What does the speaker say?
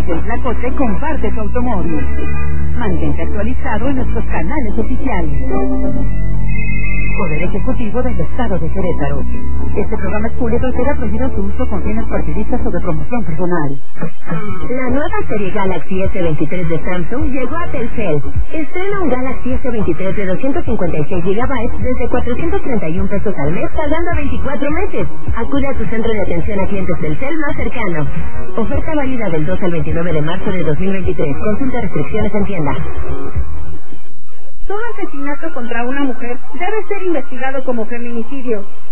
el Tlacote comparte tu automóvil. Mantente actualizado en nuestros canales oficiales. Poder Ejecutivo del Estado de Querétaro. Este programa es público y queda prohibido su uso con fines partidistas o de promoción personal. La nueva serie Galaxy S23 de Samsung llegó a Telcel. Estrena un Galaxy S23 de 256 GB desde 431 pesos al mes, pagando 24 meses. Acude a tu centro de atención a clientes Telcel más cercano. Oferta válida del 2 al 29 de marzo de 2023. Consulta restricciones en tienda. Todo asesinato contra una mujer debe ser investigado como feminicidio.